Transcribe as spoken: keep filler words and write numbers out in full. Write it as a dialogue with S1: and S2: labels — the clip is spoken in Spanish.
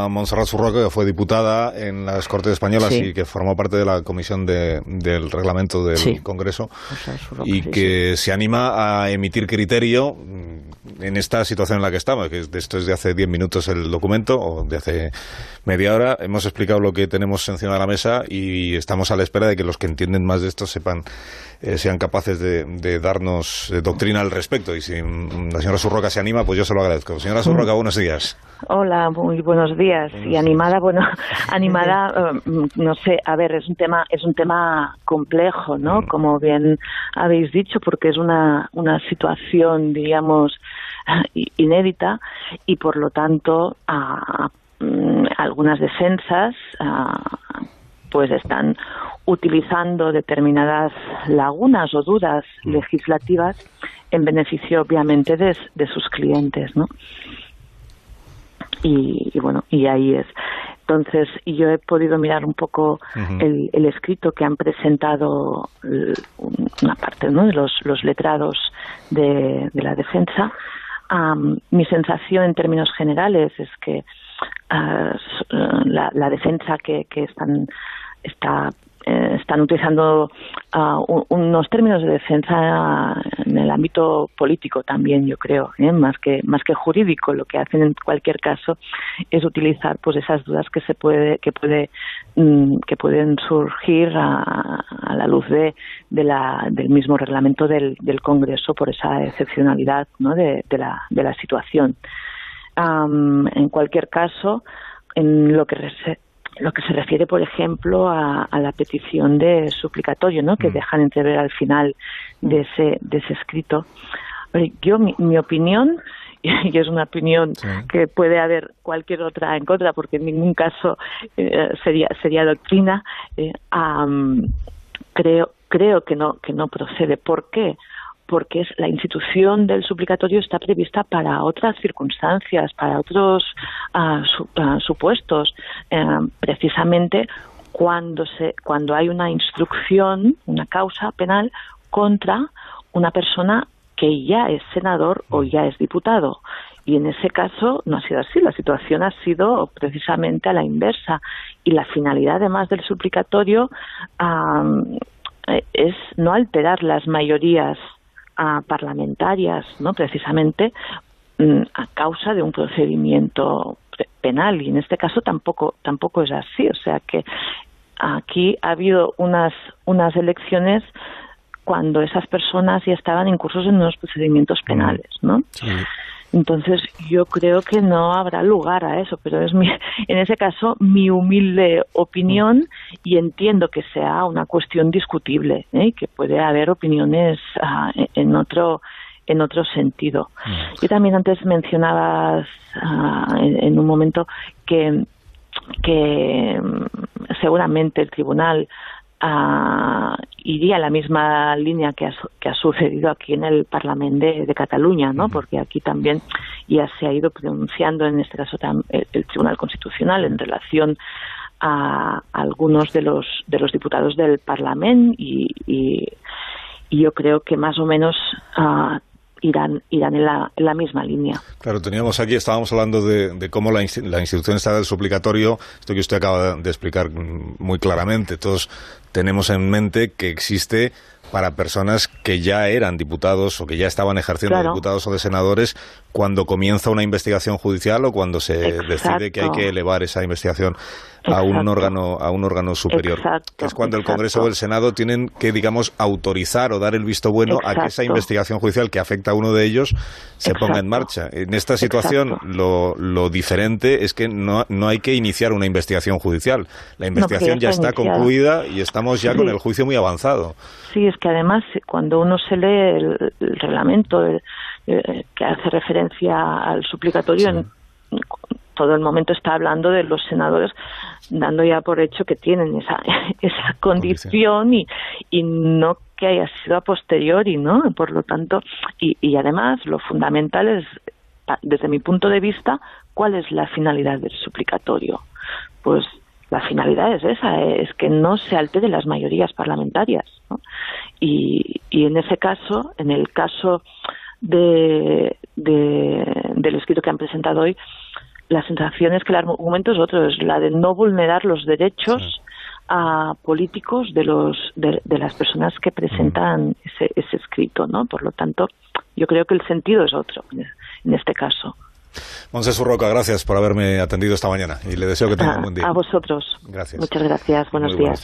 S1: Montserrat Surroca, que fue diputada en las Cortes Españolas sí. y que formó parte de la comisión de, del reglamento del sí. Congreso Surroca, y sí, que sí. se anima a emitir criterio en esta situación en la que estamos, que esto es de hace diez minutos el documento, o de hace media hora. Hemos explicado lo que tenemos encima de la mesa y estamos a la espera de que los que entienden más de esto sepan, eh, sean capaces de, de darnos eh, doctrina al respecto. Y si la señora Surroca se anima, pues yo se lo agradezco. Señora Surroca, buenos días.
S2: Hola, muy buenos días. Y animada, bueno, animada, no sé, a ver, es un tema, es un tema complejo, ¿no? Como bien habéis dicho, porque es una, una situación, diríamos, inédita y por lo tanto a, a, algunas defensas a, pues están utilizando determinadas lagunas o dudas legislativas en beneficio obviamente de, de sus clientes, ¿no? Y, y bueno, y ahí es. Entonces, yo he podido mirar un poco uh-huh. el, el escrito que han presentado el, una parte, ¿no?, de los, los letrados de, de la defensa. Um, mi sensación en términos generales es que uh, la, la defensa que, que están está eh, están utilizando uh, unos términos de defensa en el ámbito político también, yo creo, ¿eh? más que más que jurídico. Lo que hacen en cualquier caso es utilizar pues esas dudas que se puede que puede mm, que pueden surgir a, a la luz de, de la del mismo reglamento del, del Congreso por esa excepcionalidad, ¿no?, de, de la de la situación. Um, en cualquier caso, en lo que rese- lo que se refiere, por ejemplo, a, a la petición de suplicatorio, ¿no?, que mm. dejan entrever al final de ese de ese escrito. Yo, mi, mi opinión, y es una opinión sí. que puede haber cualquier otra en contra, porque en ningún caso eh, sería sería doctrina, eh, um, creo creo que no que no procede. ¿Por qué? Porque es, la institución del suplicatorio está prevista para otras circunstancias, para otros uh, su, uh, supuestos, uh, precisamente cuando se cuando hay una instrucción, una causa penal contra una persona que ya es senador o ya es diputado. Y en ese caso no ha sido así, la situación ha sido precisamente a la inversa. Y la finalidad, además del suplicatorio, um, es no alterar las mayorías a parlamentarias, ¿no?, precisamente mm, a causa de un procedimiento penal, y en este caso tampoco tampoco es así. O sea que aquí ha habido unas unas elecciones cuando esas personas ya estaban incursos en unos procedimientos penales, ¿no? Sí. Entonces yo creo que no habrá lugar a eso, pero es mi, en ese caso mi humilde opinión, y entiendo que sea una cuestión discutible, ¿eh?, que puede haber opiniones uh, en otro en otro sentido. Yo también antes mencionabas uh, en, en un momento que que seguramente el tribunal Uh, iría a la misma línea que ha, que ha sucedido aquí en el Parlamento de, de Cataluña, ¿no? Porque aquí también ya se ha ido pronunciando, en este caso el, el Tribunal Constitucional, en relación a, a algunos de los de los diputados del Parlamento, y, y, y yo creo que más o menos uh, irán irán en la, en la misma línea.
S1: Claro, teníamos aquí, estábamos hablando de, de cómo la, la institución está del suplicatorio, esto que usted acaba de explicar muy claramente. Todos tenemos en mente que existe para personas que ya eran diputados o que ya estaban ejerciendo claro. de diputados o de senadores cuando comienza una investigación judicial o cuando se Exacto. decide que hay que elevar esa investigación a un órgano a un órgano superior,
S2: Exacto.
S1: que es cuando
S2: Exacto.
S1: el Congreso o el Senado tienen que, digamos, autorizar o dar el visto bueno Exacto. a que esa investigación judicial que afecta a uno de ellos se Exacto. ponga en marcha. En esta situación lo, lo diferente es que no, no hay que iniciar una investigación judicial. La investigación no, ya está iniciada. concluida y estamos ya sí. con el juicio muy avanzado.
S2: Sí, es que además cuando uno se lee el, el reglamento el, eh, que hace referencia al suplicatorio, sí. en, todo el momento está hablando de los senadores, dando ya por hecho que tienen esa esa condición y, y no que haya sido a posteriori, ¿no? Por lo tanto, y, y además lo fundamental es, desde mi punto de vista, ¿cuál es la finalidad del suplicatorio? Pues la finalidad es esa, es que no se alteren las mayorías parlamentarias, ¿no? Y, y en ese caso, en el caso de, de del escrito que han presentado hoy, la sensación es que el argumento es otro, es la de no vulnerar los derechos sí. a políticos de los de, de las personas que presentan mm. ese, ese escrito, ¿no? Por lo tanto, yo creo que el sentido es otro en este caso.
S1: Montse Surroca, gracias por haberme atendido esta mañana y le deseo que tenga
S2: a,
S1: un buen día.
S2: A vosotros.
S1: Gracias.
S2: Muchas gracias. Buenos Muy días.